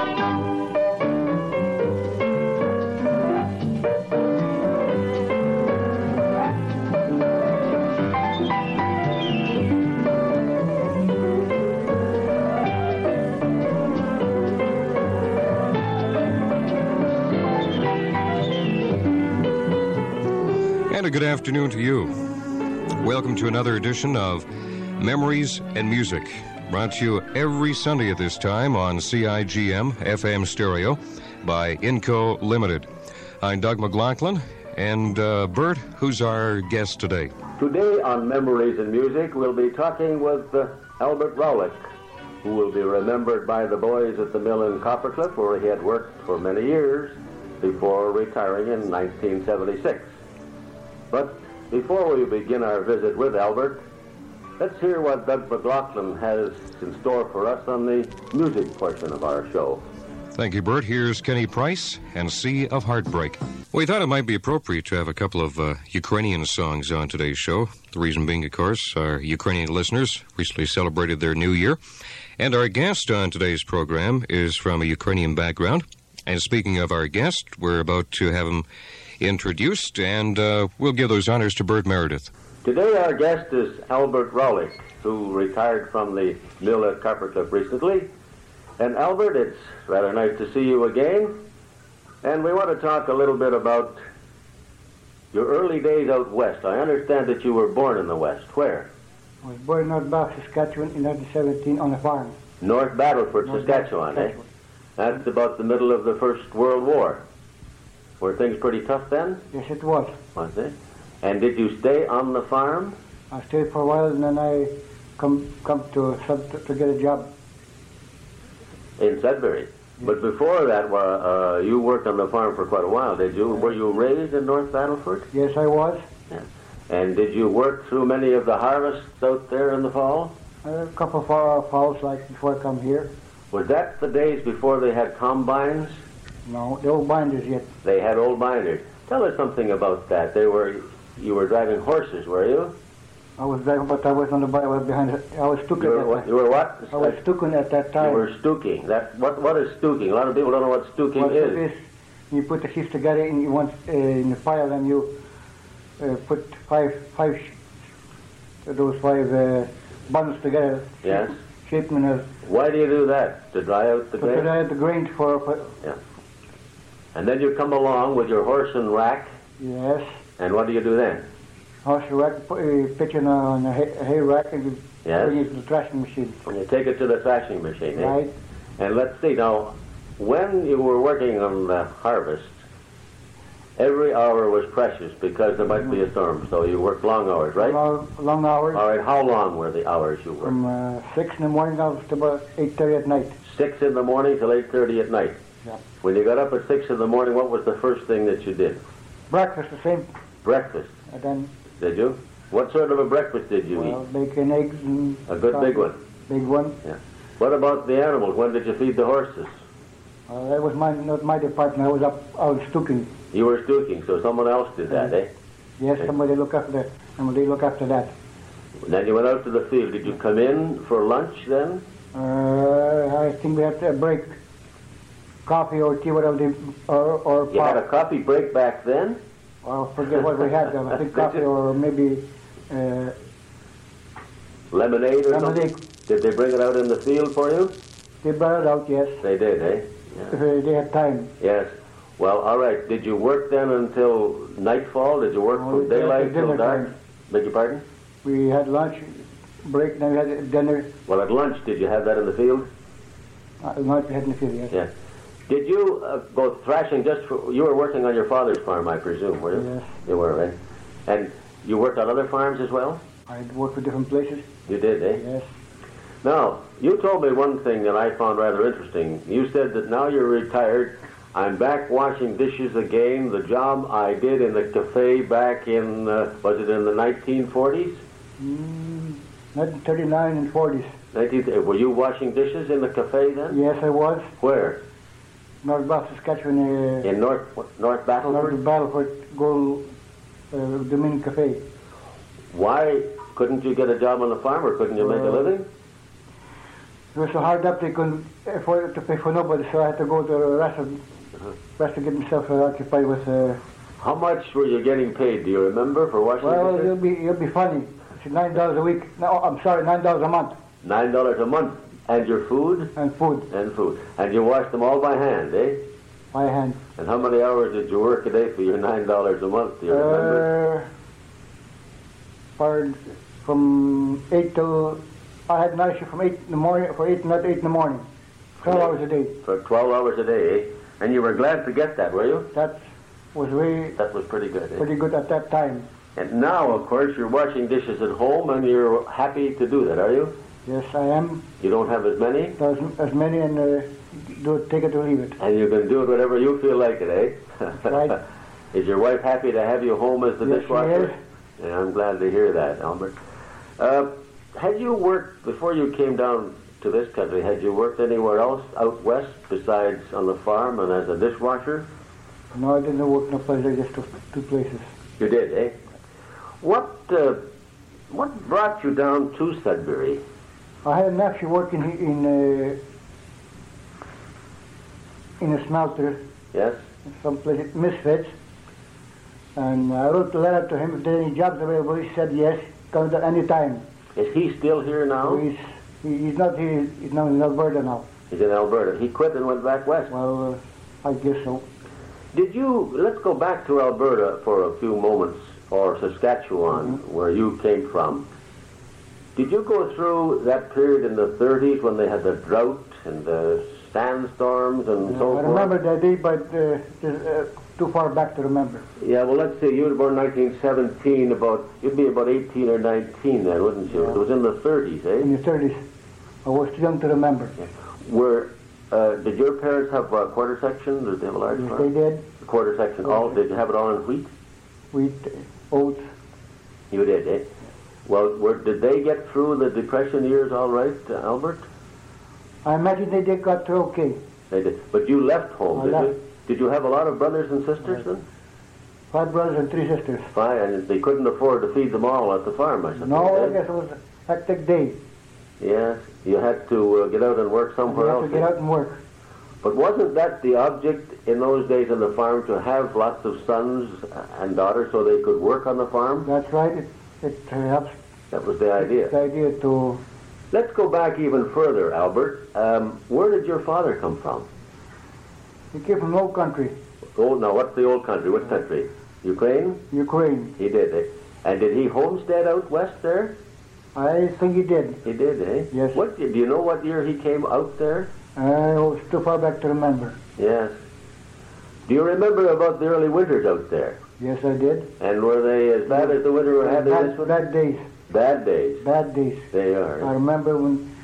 And a good afternoon to you. Welcome to another edition of Memories and Music, brought to you every Sunday at this time on CIGM FM stereo by Inco Limited. I'm Doug McLaughlin, and Bert, who's our guest today? Today on Memories and Music, we'll be talking with Albert Raulich, who will be remembered by the boys at the mill in Coppercliff, where he had worked for many years before retiring in 1976. But before we begin our visit with Albert, let's hear what Doug McLaughlin has in store for us on the music portion of our show. Thank you, Bert. Here's Kenny Price and Sea of Heartbreak. We thought it might be appropriate to have a couple of Ukrainian songs on today's show. The reason being, of course, our Ukrainian listeners recently celebrated their new year. And our guest on today's program is from a Ukrainian background. And speaking of our guest, we're about to have him introduced, and we'll give those honors to Bert Meredith. Today our guest is Albert Raulich, who retired from the mill at Coppercliff recently. And Albert, it's rather nice to see you again. And we want to talk a little bit about your early days out west. I understand that you were born in the West. Where? I was born in North Battleford, Saskatchewan in 1917 on a farm. North Battleford, Saskatchewan, eh? That's about the middle of the First World War. Were things pretty tough then? Yes, it was. Was it? And did you stay on the farm? I stayed for a while, and then I come to get a job. In Sudbury? Yes. But before that, you worked on the farm for quite a while, did you? Were you raised in North Battleford? Yes, I was. Yeah. And did you work through many of the harvests out there in the fall? A couple of falls, like before I come here. Was that the days before they had combines? No, the old binders yet. They had old binders. Tell us something about that. You were driving horses, were you? I was driving, but I was on the bike. I was behind. I was stuking. You were what? I was stuking at that time. You were stuking. What is stuking? A lot of people don't know what stuking is. You put the sheets together in in the pile, and you put five bundles together. Yes. Shape them in a. Why do you do that? To dry out the grain? To dry out the grain for. Yeah. And then you come along with your horse and rack. Yes. And what do you do then? Horse and rack, pitch it on a hay rack, and you bring it to the thrashing machine. And you take it to the thrashing machine, eh? Right. And let's see, now, when you were working on the harvest, every hour was precious because there might be a storm, so you worked long hours, right? Long hours. All right, how long were the hours you worked? From 6 in the morning down to about 8:30 at night. 6 in the morning till 8:30 at night? Yeah. When you got up at 6 in the morning, what was the first thing that you did? Breakfast, the same. Breakfast? And then... Did you? What sort of a breakfast did you eat? Bacon, eggs, and... A good big one? Big one. Yeah. What about the animals? When did you feed the horses? That was not my department. I was stuking. You were stuking, so someone else did that, eh? Yes, somebody look after that. Then you went out to the field. Did you come in for lunch then? I think we had a break. Coffee or tea, whatever, or You had a coffee break back then? I forget what we had. I think coffee or maybe... lemonade or something? Did they bring it out in the field for you? They brought it out, yes. They did, eh? Yeah. They had time. Yes. Well, all right. Did you work then until nightfall? Did you work from daylight till dark? Time. Beg your pardon? We had lunch, break, then we had dinner. Well, at lunch, did you have that in the field? Lunch we had in the field, yes. Yeah. Did you go thrashing you were working on your father's farm, I presume, were you? Yes. You were, right? And you worked on other farms as well? I worked for different places. You did, eh? Yes. Now, you told me one thing that I found rather interesting. You said that now you're retired, I'm back washing dishes again, the job I did in the cafe back in, was it in the 1940s? 1939 and 40s. Were you washing dishes in the cafe then? Yes, I was. Where? North Battleford, Saskatchewan. In North Battleford? North Battleford, Gold Dominion Cafe. Why couldn't you get a job on the farm, or couldn't you make a living? It was so hard up they couldn't afford to pay for nobody, so I had to go to the rest to get myself occupied with. How much were you getting paid? Do you remember for washing Well, dishes? you'll be funny. It's $9 a week. No, I'm sorry, $9 a month. $9 a month. And your food? And food. And food. And you washed them all by hand, eh? By hand. And how many hours did you work a day for your $9 a month? Do you remember? From 8 till... I had night shift from 8 in the morning, for 8 in the morning. 12 hours a day. For 12 hours a day, eh? And you were glad to get that, were you? That was pretty good, eh? pretty good at that time. And now, of course, you're washing dishes at home and you're happy to do that, are you? Yes, I am. You don't have as many? As many, and take it or leave it. And you can do it whatever you feel like it, eh? That's right. Is your wife happy to have you home as the dishwasher? Yes, she is. Yeah, I'm glad to hear that, Albert. Had you worked, before you came down to this country, had you worked anywhere else out west besides on the farm and as a dishwasher? No, I didn't work no place, just two places. You did, eh? What brought you down to Sudbury? I had an nephew working in a smelter. Yes? Someplace, Misfits. And I wrote a letter to him if there are any jobs available. He said yes, come at any time. Is he still here now? He's not here. He's now in Alberta now. He's in Alberta. He quit and went back west. Well, I guess so. Let's go back to Alberta for a few moments, or Saskatchewan, where you came from. Did you go through that period in the 30s when they had the drought and the sandstorms and so forth? I remember that day, but too far back to remember. Yeah, well, let's say you were born 1917, you'd be about 18 or 19 then, wouldn't you? Yeah. It was in the 30s, eh? In the 30s. I was too young to remember. Yeah. Did your parents have a quarter section? Did they have a large Yes, farm? they did. A quarter section. All? Did you have it all in wheat? Wheat, oats. You did, eh? Well, did they get through the Depression years all right, Albert? I imagine they did got through okay. They did. But you left home, I did left. you? Did you have a lot of brothers and sisters then? 5 brothers and 3 sisters. 5, and they couldn't afford to feed them all at the farm, I suppose. No, eh? I guess it was a hectic day. Yes, you had to get out and work somewhere You else. have to get out and work. But wasn't that the object in those days on the farm, to have lots of sons and daughters so they could work on the farm? That's right. It helps. That was the idea. The idea to... Let's go back even further, Albert. Where did your father come from? He came from old country, Oh, no, what's the old country? What country? Ukraine? Ukraine. He did, eh? And did he homestead out west there? I think he did. He did, eh? Yes. Do you know what year he came out there? I was too far back to remember. Yes. Do you remember about the early winters out there? Yes, I did. And were they as bad as the winter we had in this one? Bad days. Bad days. Bad days. They are. I remember when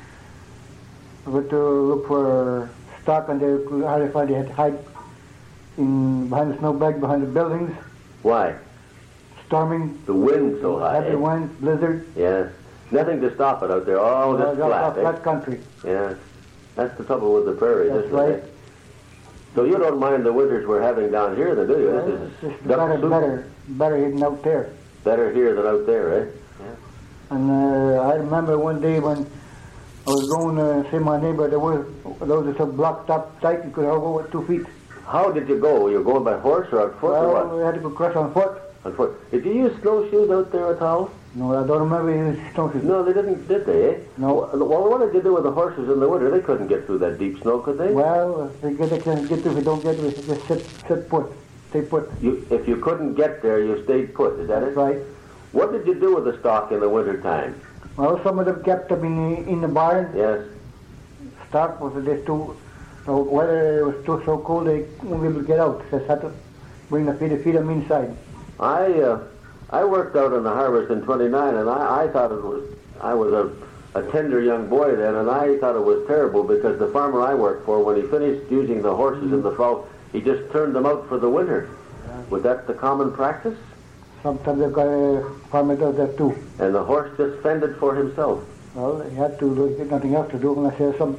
I went to look for stock and they had to hide behind the snowbank, behind the buildings, Why? storming, The wind so high. heavy eh? wind, blizzard. Yes. Nothing to stop it out there. All just flat. Eh? Flat country. Yes. That's the trouble with the prairies, That's isn't right. it? So you don't mind the winters we're having down here, then, do you? This is It's duck soup. better hidden out there. Better here than out there, eh? And I remember one day when I was going to see my neighbor, there were so blocked up tight you could go with 2 feet. How did you go? You going by horse or on foot or Well, what? we had to go across on foot. On foot. Did you use snowshoes out there at all? No, I don't remember using snowshoes. No, they didn't, did they, eh? No. Well, what did you do with the horses in the winter? They couldn't get through that deep snow, could they? Well, if they can get to, if we don't get to, we just sit put. Stay put. If you couldn't get there, you stayed put, is that it? That's right. What did you do with the stock in the winter time? Well, some of them kept them in the barn. Yes. Stock was just too, the weather was too so cold they wouldn't be able to get out. Just had to bring feed them inside. I worked out in the harvest in 29, and I thought I was a tender young boy then, and I thought it was terrible because the farmer I worked for, when he finished using the horses in the fall, he just turned them out for the winter. Was that the common practice? Sometimes a farmer does that too. And the horse just fended for himself. Well, he had to get nothing else to do unless he had some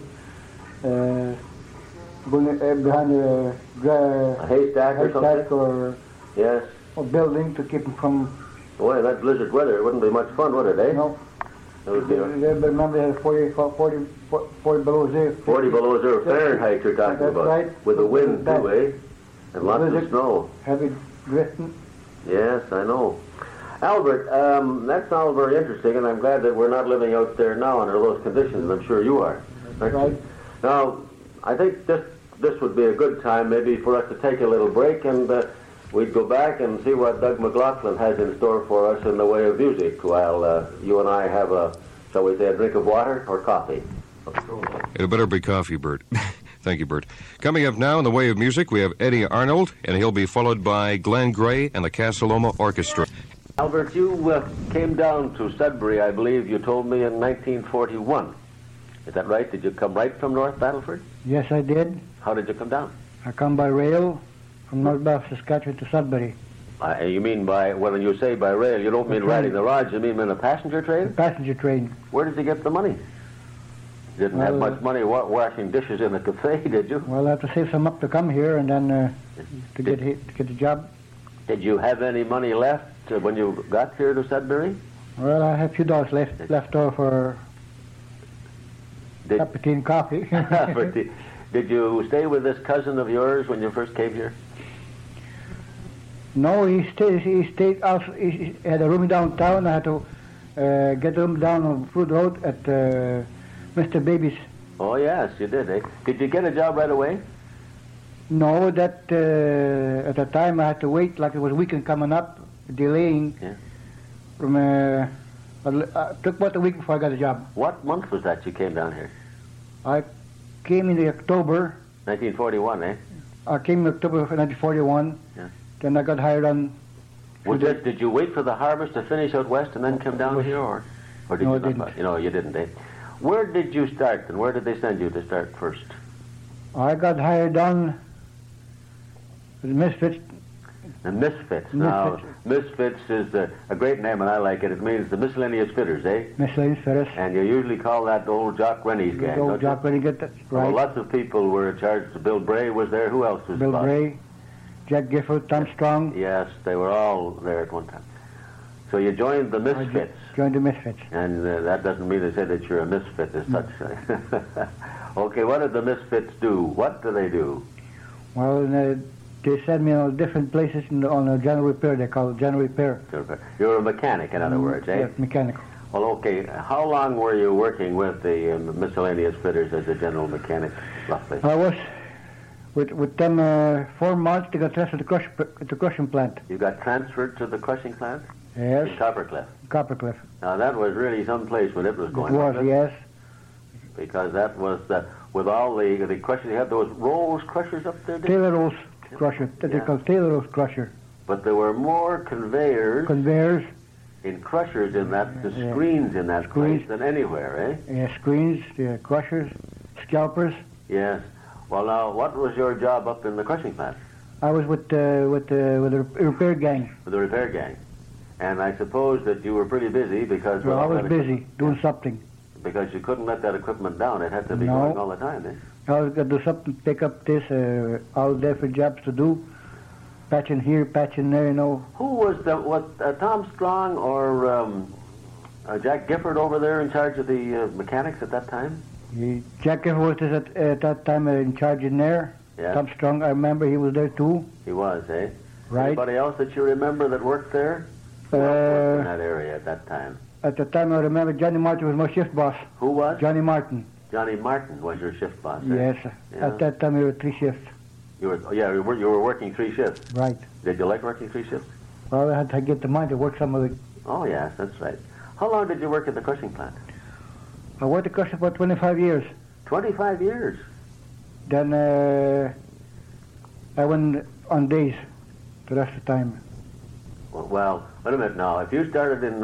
behind A haystack or something? or Yes. a building to keep him from... Boy, in that blizzard weather, it wouldn't be much fun, would it, eh? No. Remember, they had 40 below zero. 40 below zero Fahrenheit you're talking That's about. right. With the wind That- too, eh? And lots of snow. Heavy drifting. Yes, I know. Albert, that's all very interesting, and I'm glad that we're not living out there now under those conditions, and I'm sure you are. Right. Now, I think this would be a good time maybe for us to take a little break, and we'd go back and see what Doug McLaughlin has in store for us in the way of music while you and I have shall we say, a drink of water or coffee. It better be coffee, Bert. Thank you, Bert. Coming up now in the way of music, we have Eddie Arnold, and he'll be followed by Glenn Gray and the Casa Loma Orchestra. Albert, you came down to Sudbury, I believe you told me, in 1941. Is that right? Did you come right from North Battleford? Yes, I did. How did you come down? I come by rail from North Belfast, Saskatchewan to Sudbury. You mean when you say by rail, you don't mean riding the rods, you mean in a passenger The train? passenger train. Where did you get the money? You didn't have much money washing dishes in a cafe, did you? Well, I have to save some up to come here and then to get the job. Did you have any money left when you got here to Sudbury? Well, I have a few dollars left over for cup of tea and coffee. Did you stay with this cousin of yours when you first came here? No, he stayed out. He had a room downtown. I had to get a room down on Fruit Road at Mr. Baby's. Oh, yes, you did, eh? Did you get a job right away? No, that at the time I had to wait, like it was weekend coming up, delaying. Yeah. From took about a week before I got a job. What month was that you came down here? I came in October. 1941, eh? I came in October of 1941. Yeah. Then I got hired on. Did you wait for the harvest to finish out west and then come down here, or did No, you I not? didn't. You know, you didn't, eh? Where did you start, and where did they send you to start first? I got hired on the Misfits. The Misfits. Now, Misfits is a great name, and I like it. It means the Miscellaneous Fitters, eh? Miscellaneous Fitters. And you usually call that old Jock Rennie's gang, don't Old Jock Rennie, get that right. Well, lots of people were in charge. Bill Bray was there. Who else was Bill boss? Bray, Jack Gifford, Tom Strong. Yes, they were all there at one time. So you joined the Misfits. Joined the Misfits. And that doesn't mean to say that you're a misfit as such. Okay, what did the Misfits do? What do they do? Well, they sent me on different places on a general repair. They call it general repair. You're a mechanic, in other words, eh? Yes, mechanical. Well, okay. How long were you working with the Miscellaneous Fitters as a general mechanic, roughly? I was with them 4 months. They got transferred to the crushing plant. You got transferred to the crushing plant? Yes. In Coppercliff. Coppercliff. Now, that was really some place when it was going on. It was, yes. Because that was with all the crushers. You had those Rolls crushers up there, didn't you? Taylor Rolls crusher. That they call Taylor Rolls crusher. But there were more conveyors in crushers in that, the screens in that place than anywhere, eh? Screens, crushers, scalpers. Yes. Well, now, what was your job up in the crushing plant? I was with the repair gang. With the repair gang. And I suppose that you were pretty busy because... Well, I was busy doing something. Because you couldn't let that equipment down. It had to be going all the time, eh? I was going to do something, pick up this, all different jobs to do. Patching here, patching there, you know. Who was Tom Strong or Jack Gifford over there in charge of the mechanics at that time? Jack Gifford was at that time in charge in there. Yeah. Tom Strong, I remember he was there too. He was, eh? Right. Anybody else that you remember that worked there? Who else worked in that area at that time? At the time, I remember Johnny Martin was my shift boss. Who was? Johnny Martin. Johnny Martin was your shift boss, eh? Yes. Yeah. At that time, we were 3 shifts. You were working 3 shifts. Right. Did you like working 3 shifts? Well, I had to get the money to work some of the... Oh, yes, that's right. How long did you work at the crushing plant? I worked at the crushing for 25 years. 25 years? Then I went on days the rest of the time. Well, wait a minute now. If you started in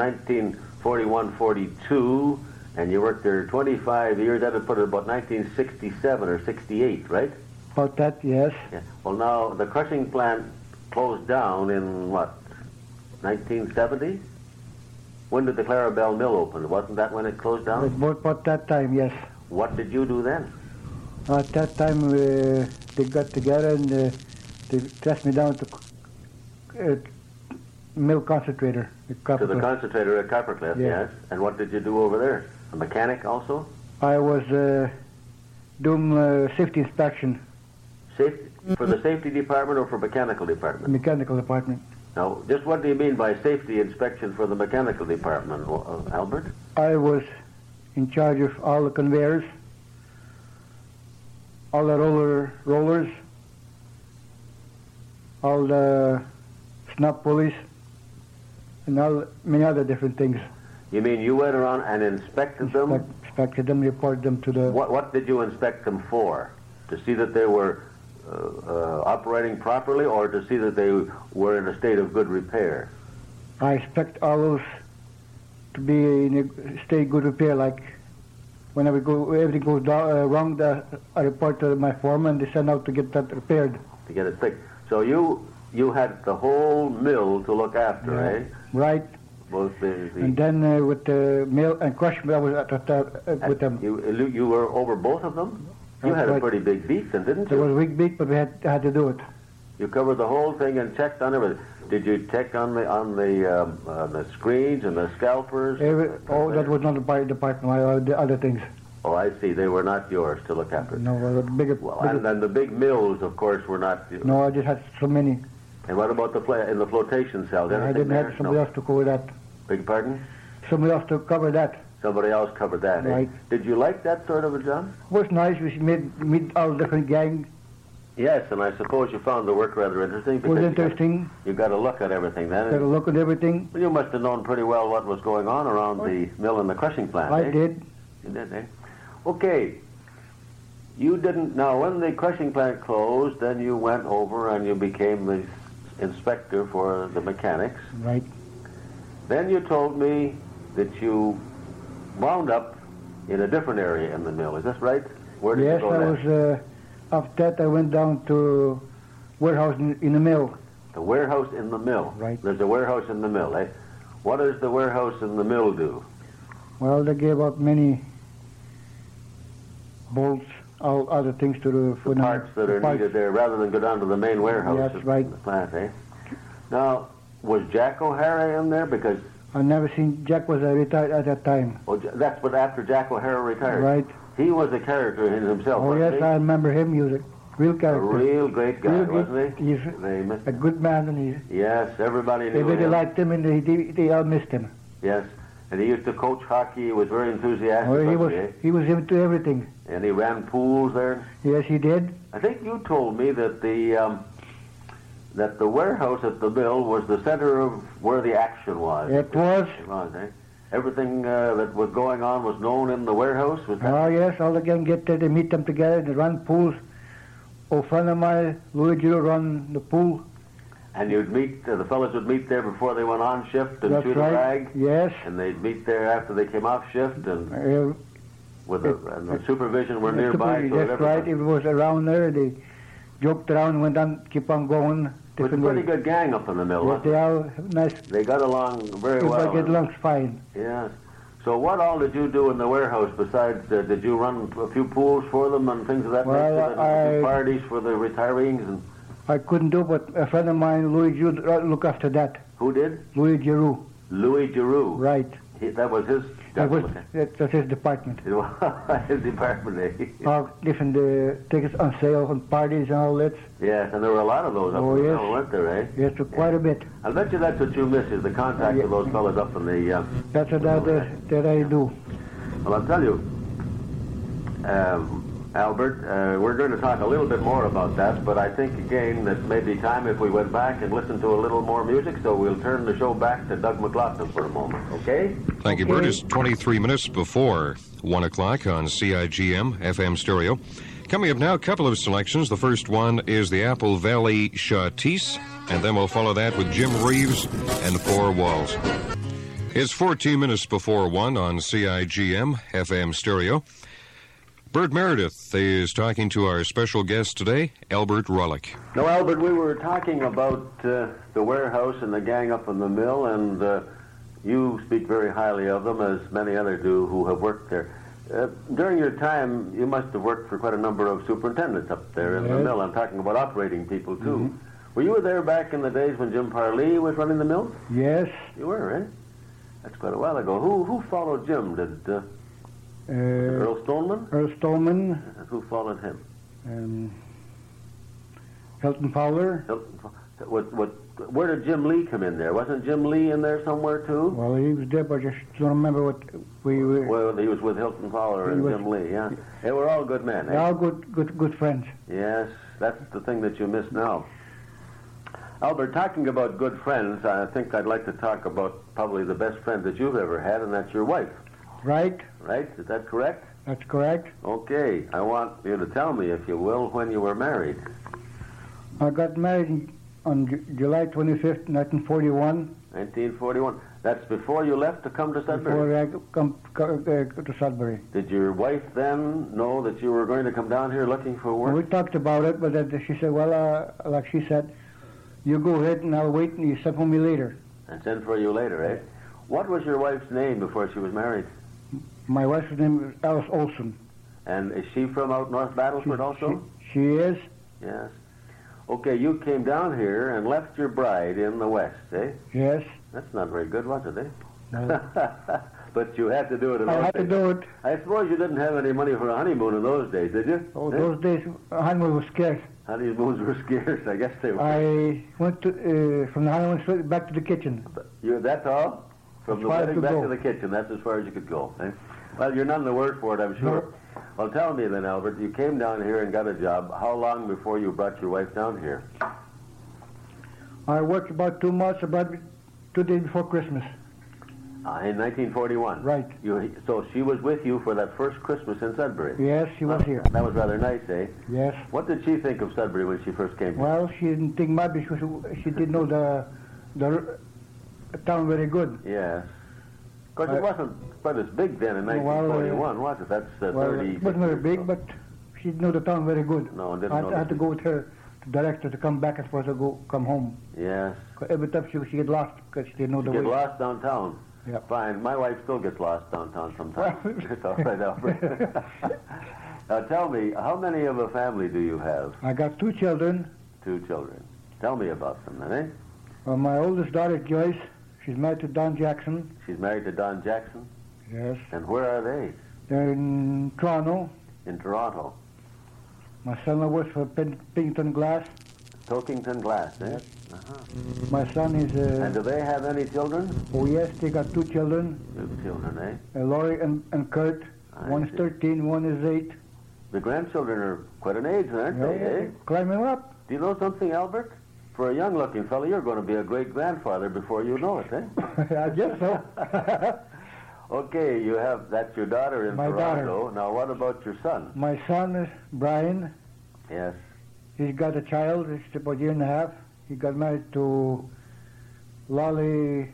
1941-42 and you worked there 25 years, that would put it about 1967 or 68, right? About that, yes. Yeah. Well, now, the crushing plant closed down in, what, 1970? When did the Clarabelle Mill open? Wasn't that when it closed down? About that time, yes. What did you do then? At that time, they got together and they dressed me down to mill concentrator. To the concentrator at Coppercliff, yes. And what did you do over there? A mechanic also? I was doing safety inspection. Safety, for the safety department or for mechanical department? Mechanical department. Now, just what do you mean by safety inspection for the mechanical department, Albert? I was in charge of all the conveyors, all the rollers, all the snap pulleys, and many other different things. You mean you went around and inspected them? Inspected them, reported them to the... What did you inspect them for? To see that they were operating properly, or to see that they were in a state of good repair? I expect all those to be in a state of good repair. Like whenever everything goes wrong, I report to my foreman. They send out to get that repaired. To get it fixed. So you had the whole mill to look after, eh? Right. Both and then with the mill and crush mill, I was with them. You were over both of them? You had a pretty big beat then, didn't you? It was a big beat, but we had to do it. You covered the whole thing and checked on everything. Did you check on the screens and the scalpers? That was not the department. The other things. Oh, I see. They were not yours to look after. No, the bigger. Well, and then the big mills, of course, were not yours. No, I just had so many. And what about in the flotation cell? I didn't have somebody else to cover that. Beg your pardon? Somebody else to cover that. Somebody else covered that, right? Eh? Did you like that sort of a job? It was nice. We meet all different gangs. Yes, and I suppose you found the work rather interesting. It was interesting. You got to look at everything then. Got to look at everything. Well, you must have known pretty well what was going on around the mill and the crushing plant. I did. You did, eh? Okay. You didn't. Now, when the crushing plant closed, then you went over and you became the inspector for the mechanics. Right. Then you told me that you wound up in a different area in the mill. Is this right? Where did you go next? Yes, I was. After that, I went down to warehouse in the mill. The warehouse in the mill. Right. There's a warehouse in the mill, eh? What does the warehouse in the mill do? Well, they gave out many bolts, all other things to the parts that are needed there, rather than go down to the main warehouse. That's right. In the plant, eh? Now, was Jack O'Hara in there? Because I never seen Jack was retired at that time. Oh, that's what after Jack O'Hara retired. Right. He was a character in himself. Oh yes, he? I remember him. He was a real character. A real great guy, wasn't he? He's a good man, and yes, everybody knew everybody him. liked him, and they all missed him. Yes, and he used to coach hockey. He was very enthusiastic. Oh, he was into everything. And he ran pools there. Yes, he did. I think you told me that the warehouse at the mill was the center of where the action was. It was. It was, eh? Everything that was going on was known in the warehouse? Was that? Oh, yes, all the gang get there, they meet them together, they run pools. A friend of mine, Louis Giroux, run the pool. And you'd meet, the fellas would meet there before they went on shift and shoot right. a rag? Yes. And they'd meet there after they came off shift, and and the supervision were nearby. That's right, if it was around there, they joked around, went on, keep on going. It was a pretty good gang up in the mill, yes, they are nice. They got along very well. They get along fine. Yes. So what all did you do in the warehouse besides, did you run a few pools for them and things of that nature? Parties for the retirees? And I couldn't do, but a friend of mine, Louis Giroux, look after that. Who did? Louis Giroux. Louis Giroux. Right. That was his... That's his department. It was his department, eh? All different tickets on sale and parties and all that. Yes, and there were a lot of those up in the mill, weren't there, eh? Yes, quite a bit. I'll bet you that's what you miss, is the contact of those fellas up in the... That's what that I do. Well, I'll tell you, Albert, we're going to talk a little bit more about that, but I think, again, that may be time if we went back and listened to a little more music, so we'll turn the show back to Doug McLaughlin for a moment, okay? Thank you, Bert. It's 23 minutes before 1 o'clock on CIGM FM Stereo. Coming up now, a couple of selections. The first one is the Apple Valley Shawtees, and then we'll follow that with Jim Reeves and Four Walls. It's 14 minutes before 1 on CIGM FM Stereo. Bert Meredith is talking to our special guest today, Albert Rollick. Now, Albert, we were talking about the warehouse and the gang up in the mill, and you speak very highly of them, as many others do who have worked there. During your time, you must have worked for quite a number of superintendents up there in the mill. I'm talking about operating people, too. Mm-hmm. Were you there back in the days when Jim Parlee was running the mill? Yes. You were, eh? That's quite a while ago. Who followed Jim? Did Earl Stoneman? Earl Stoneman. Who followed him? Hilton Fowler. Where did Jim Lee come in there? Wasn't Jim Lee in there somewhere too? Well, he was there, but I just don't remember what we were. Well, he was with Hilton Fowler and Jim Lee, yeah. They were all good men, eh? They're all good friends. Yes, that's the thing that you miss now. Albert, talking about good friends, I think I'd like to talk about probably the best friend that you've ever had, and that's your wife. Right? Right? Is that correct? That's correct. Okay. I want you to tell me, if you will, when you were married. I got married on July 25th, 1941. 1941. That's before you left to come to Sudbury? Before I come to Sudbury. Did your wife then know that you were going to come down here looking for work? We talked about it, but then she said, well, like she said, you go ahead and I'll wait and you send for me later. And send for you later, eh? What was your wife's name before she was married? My wife's name is Alice Olson. And is she from out North Battleford also? She is. Yes. Okay, you came down here and left your bride in the West, eh? Yes. That's not very good, was it, eh? No. But you had to do it in those days. I had to do it. I suppose you didn't have any money for a honeymoon in those days, did you? Oh, those days, honeymoon was scarce. Honeymoons were scarce, I guess they were. I went to from the honeymoon straight back to the kitchen. That's all? From the wedding back to the kitchen, that's as far as you could go, eh? Well, you're none the worse for it, I'm sure. No. Well, tell me then, Albert, you came down here and got a job. How long before you brought your wife down here? I worked about 2 months, about 2 days before Christmas. In 1941? Right. So she was with you for that first Christmas in Sudbury? Yes, she was here. That was rather nice, eh? Yes. What did she think of Sudbury when she first came here? Well, she didn't think much because she didn't know the town very good. Yes. Of course, it wasn't quite as big then in 1941, was it? That's 30. It wasn't very big, but she didn't know the town very good. No, didn't know. I had to go with her to direct her to come back and for her to come home. Yes. Every time she get lost because she didn't know the way. Get lost downtown? Yeah. Fine. My wife still gets lost downtown sometimes. It's all right, Albert. Now tell me, how many of a family do you have? I got 2 children. 2 children. Tell me about them then, eh? Well, my oldest daughter, Joyce, she's married to Don Jackson. She's married to Don Jackson? Yes. And where are they? They're in Toronto. In Toronto. My son works for Pilkington Glass. Pilkington Glass, eh? Yes. Uh-huh. My son is... And do they have any children? Oh, yes, they got 2 children. 2 children, eh? Laurie and Kurt. One is 13, one is 8. The grandchildren are quite an age, aren't they, eh? Climbing up. Do you know something, Albert? For a young-looking fellow, you're going to be a great-grandfather before you know it, eh? I guess so. Okay, that's your daughter in Toronto. Daughter. Now, what about your son? My son is Brian. Yes. He's got a child. It's about a year and a half. He got married to Lolly.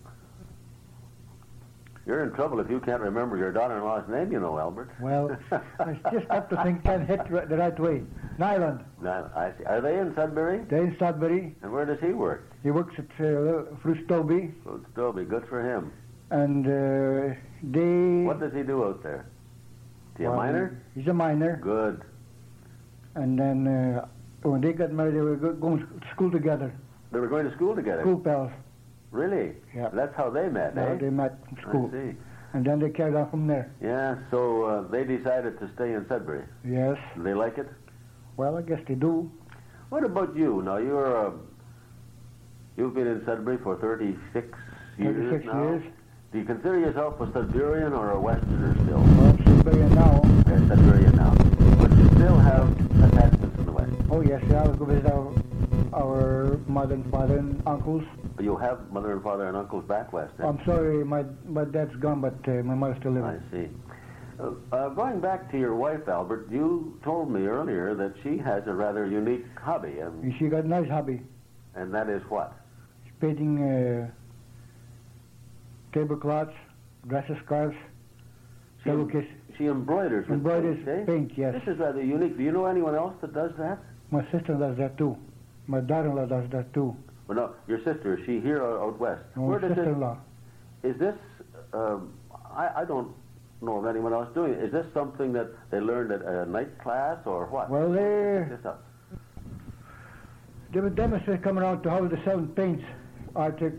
You're in trouble if you can't remember your daughter-in-law's name, you know, Albert. Well, I just have to think, can't hit the right way. Nyland. Now, I see. Are they in Sudbury? They're in Sudbury. And where does he work? He works at Fruit Stobie. Well, still be good for him. And they... What does he do out there? Is he a miner? He's a miner. Good. And then when they got married, they were going to school together. They were going to school together? School pals. Really? Yeah. That's how they met, eh? They met in school. I see. And then they carried on from there. Yeah, so they decided to stay in Sudbury. Yes. Do they like it? Well, I guess they do. What about you? Now, you've been in Sudbury for 36 years 36 now? years. Do you consider yourself a Sudburian or a Westerner still? Well, I'm Sudburian now. Okay, Sudburian now. But you still have attachments in the West? Oh, yes. I will go visit our mother and father and uncles. You have mother and father and uncles back west, eh? I'm sorry, my dad's gone, but my mother's still living. I see. Going back to your wife, Albert, you told me earlier that she has a rather unique hobby. She got a nice hobby. And that is what? She's painting tablecloths, dresses, scarves, pillowcases. She embroiders with paint, yes. This is rather unique. Do you know anyone else that does that? My sister does that too. My daughter-in-law does that too. Well, no, your sister, is she here or out west? No, my sister-in-law. Is this, I don't know of anyone else doing it. Is this something that they learned at a night class or what? Well, There were demonstrators coming around to how the selling paints, Arctic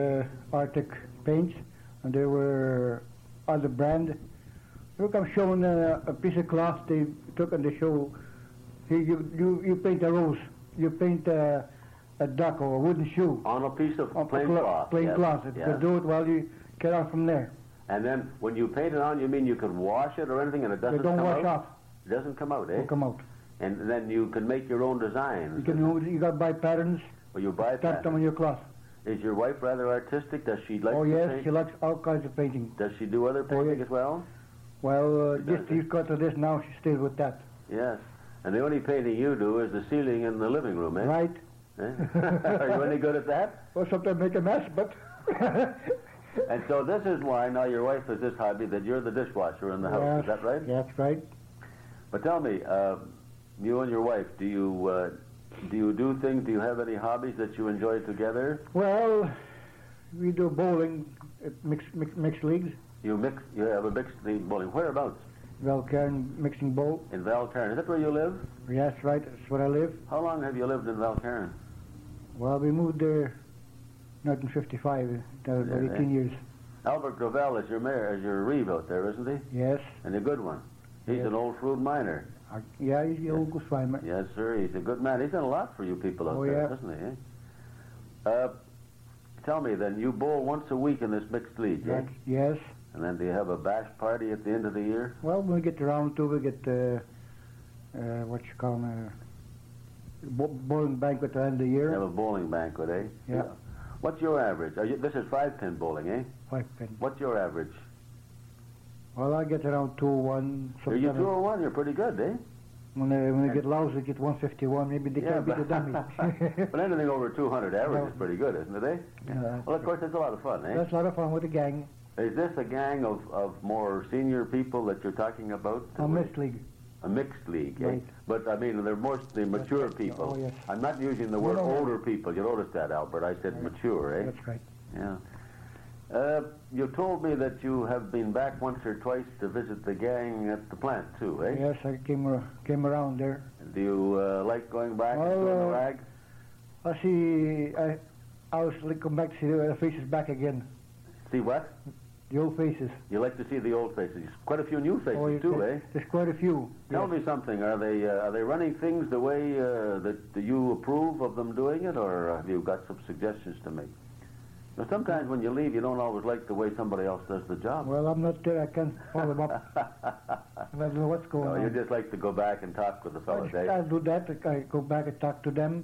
paints, and there were other brand. Look, I'm showing a piece of cloth they took and they show. Here, you paint a rose, you paint a duck or a wooden shoe. On a piece of plain cloth. Plain yes. cloth. You Yes. could do it while you get on from there. And then when you paint it on, you mean you can wash it or anything and it doesn't They don't come wash out? off. It doesn't come out, eh? It'll come out. And then you can make your own designs. You got to buy patterns. Or you buy Stamp them on patterns. your cloth. Is your wife rather artistic? Does she like Oh to yes, paint? she likes all kinds of painting. Does she do other painting yes. as well? Well, She just does she's got to this now. She stays with that. Yes. And the only painting you do is the ceiling in the living room, eh? Right. Eh? Are you any good at that? Well, sometimes make a mess, but. And so this is why now your wife has this hobby that you're the dishwasher in the house. Yes, Is that right? That's right. But tell me, you and your wife, do you do things? Do you have any hobbies that you enjoy together? Well, we do bowling, mixed leagues. You have a mixed league bowling. Whereabouts? Valcairn mixing bowl. In Valcairn. Is that where you live? Yes, right. That's where I live. How long have you lived in Valcairn? Well, we moved there 1955. That was about Yeah, 18 years. Albert Gravel is your mayor, is your reeve out there, isn't he? Yes. And a good one. He's Yes. an old shrewd miner. Yeah, he's the old goose farmer. Yes, sir. He's a good man. He's done a lot for you people out Oh, there, yeah. doesn't he? Eh? Tell me then, you bowl once a week in this mixed league, eh? Yes. And then do you have a bash party at the end of the year? Well, when we get around to, we get what you call bowling banquet at the end of the You year. have a bowling banquet, eh? Yeah. What's your average? This is 5-pin bowling, eh? 5 pence. What's your average? Well, I get around 2-1. Are you Sometimes 201? You're pretty good, eh? when I get lousy, I get 151. Maybe they can't beat the dummy. But anything over 200 average No. is pretty good, isn't it, eh? Yeah, Well, of course, it's a lot of fun, eh? that's a lot of fun with the gang. Is this a gang of more senior people that you're talking about? A mixed league. A mixed league, eh? Right. But, I mean, they're mostly mature right. people. Oh, yes. I'm not using the word No, no. older people. You noticed that, Albert. I said mature, eh? That's right. Yeah. You told me that you have been back once or twice to visit the gang at the plant, too, eh? Yes, I came around there. Do you like going back and Well, doing the rag? I see. I was like come back to see the faces back again. See what? The old faces. You like to see the old faces. Quite a few new faces, Oh, yes, too, eh? there's quite a few. Tell Yes. me something. Are they running things the way that you approve of them doing it, or have you got some suggestions to make? Now, sometimes when you leave, you don't always like the way somebody else does the job. Well, I'm not there. I can't follow them up. I don't know what's going No, on. you just like to go back and talk with the fellows, eh? I do that. I go back and talk to them,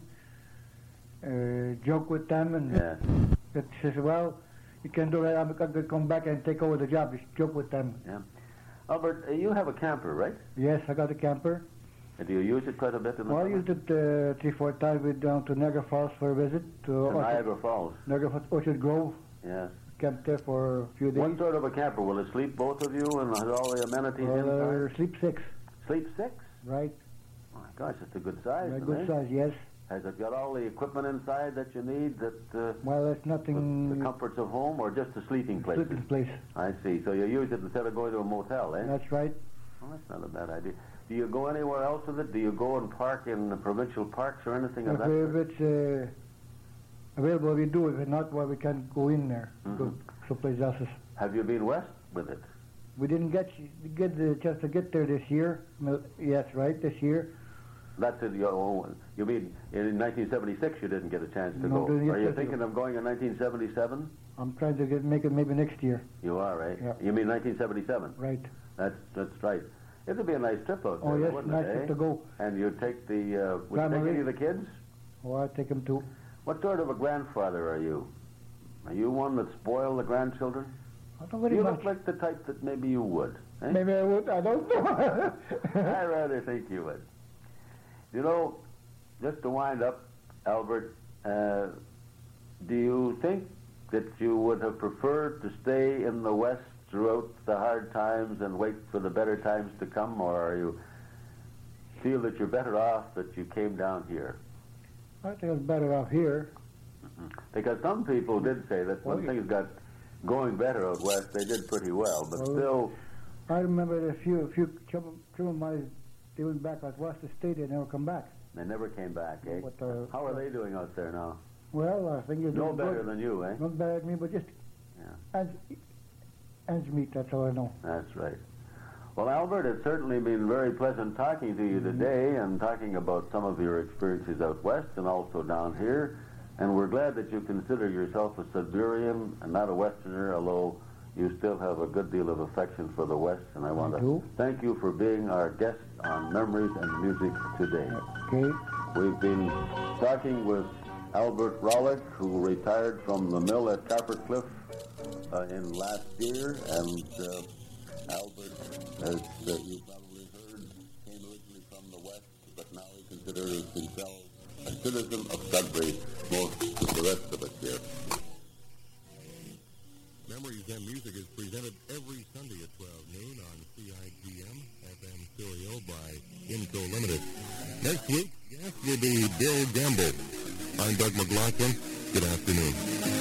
joke with them, and Yeah. it says, well, you can do that. I'm going to come back and take over the job. Just joke with them. Albert, you have a camper, right? Yes, I got a camper. And do you use it quite a bit in the Well, I summer? used it 3-4 times. We're down to Niagara Falls for a visit. To Niagara Falls. Niagara Falls, Orchard Grove. Yes. Camped there for a few days. What sort of a camper? Will it sleep both of you and has all the amenities inside? Sleep 6, Sleep 6? right? Oh, my gosh, it's a good size. A isn't good it? size, yes. Has it got all the equipment inside that you need? Well, that's The nothing. comforts of home, or just a sleeping place? Sleeping place. I see. So you use it instead of going to a motel, eh? That's right. Well, that's not a bad idea. Do you go anywhere else with it? Do you go and park in the provincial parks or anything of that sort? If it's available, we do. If not, well, we can't go in there. Go someplace else. Have you been west with it? We didn't get the chance to get there this year. Yes, right, this year. That's it. You mean in 1976 you didn't get a chance to No, go? didn't get Are you to thinking of going in 1977? I'm trying to make it maybe next year. You are, right? Yeah. You mean 1977? Right. That's right. It'd be a nice trip out there, Oh, yes, wouldn't nice it, trip to go. And you'd take would you take Family. any of the kids? Oh, I take him too. What sort of a grandfather are you? Are you one that spoil the grandchildren? I don't very You much. look like the type that maybe you would. Eh? Maybe I would. I don't know. I rather think you would. You know, just to wind up, Albert, do you think that you would have preferred to stay in the West throughout the hard times and wait for the better times to come, or are you feel that you're better off that you came down here? I think it's better off here. Because some people did say that when things got going better out west, they did pretty well, but still... I remember a few children of mine, they went back out west to stay there and never come back. They never came back, eh? But, how are they doing out there now? Well, I think you're No doing better good. than you, eh? Not better than me, but just ends meet, that's all I know. That's right. Well, Albert, it's certainly been very pleasant talking to you today and talking about some of your experiences out west and also down here. And we're glad that you consider yourself a Siberian and not a Westerner, although you still have a good deal of affection for the West. And I want to thank you for being our guest on Memories and Music today. Okay. We've been talking with Albert Raulich, who retired from the mill at Coppercliff in last year, and Albert, as you probably heard, came originally from the West, but now he considers himself a citizen of Sudbury, most of the rest of us here. Memories and Music is presented every Sunday at 12 noon on CIGM FM Stereo by Inco Limited. Next week, guest will be Bill Gamble. I'm Doug McLaughlin. Good afternoon.